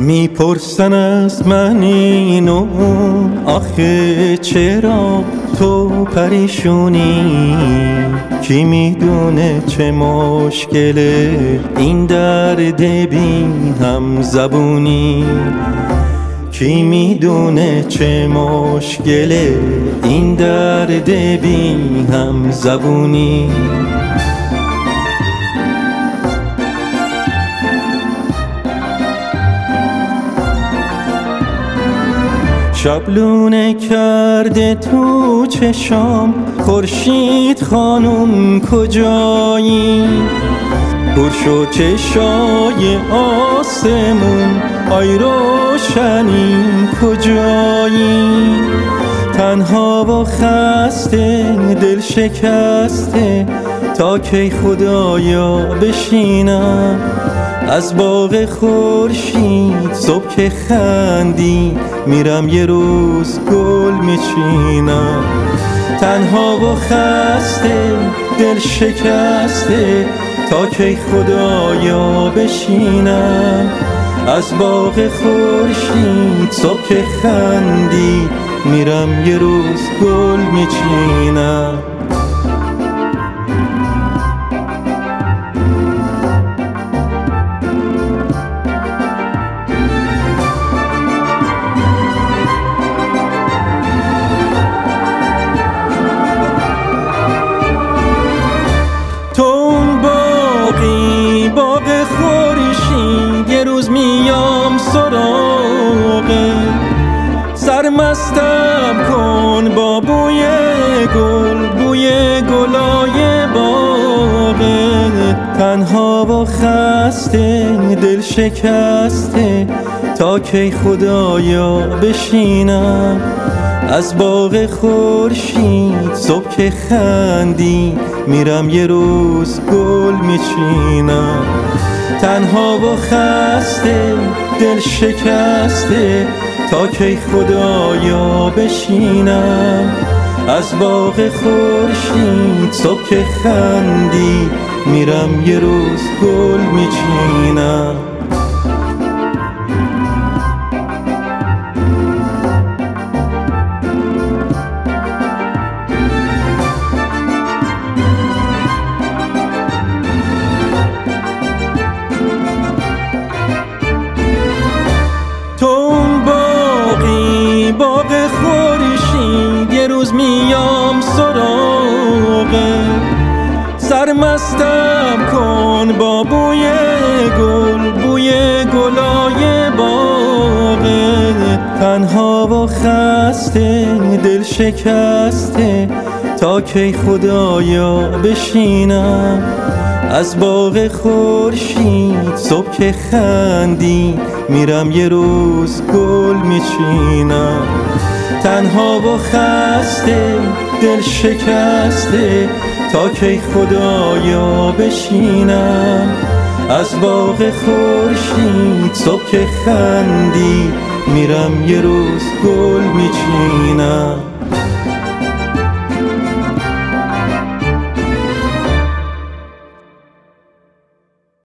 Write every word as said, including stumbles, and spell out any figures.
میپرسن از من اینو آخه چرا تو پریشونی؟ کی میدونه چه مشکله این درد بی هم زبونی؟ کی میدونه چه مشکله این درد بی هم زبونی؟ شبلونه کرده تو چشام خورشید خانم کجایی؟ پر شو چشای آسمون آی روشنی کجایی؟ تنها و خسته دل شکسته تا کی خدایا بشینم از باغ خورشید صبح که خندی میرم یه روز گل میچینم. تنها و خسته دل شکسته تا کی خدایا بشینم از باغ خورشید صبح که خندی میرم یه روز گل میچینم. باغ خورشید یه روز میام سراغه، سرمستم کن با بوی گل، بوی گلای باغه. تنها و خسته دل شکسته تا کی خدایا بشینم از باغ خورشید صبح که خندی میرم یه روز گل میچینم. تنها و خسته دل شکسته تا کی خدایا بشینم از باغ خورشید صبح که خندی میرم یه روز گل میچینم. باغ خورشید یه روز میام سراغه، سرمستم کن با بوی گل، بوی گلای باغه. تنها و خسته دل شکسته تا کی خدایا بشینم از باغ خورشید صبح که خندی میرم یه روز گل میچینم. تنها و خسته دل شکسته تا کی خدایا بشینم از باغ خورشید صبح که خندی میرم یه روز گل میچینم.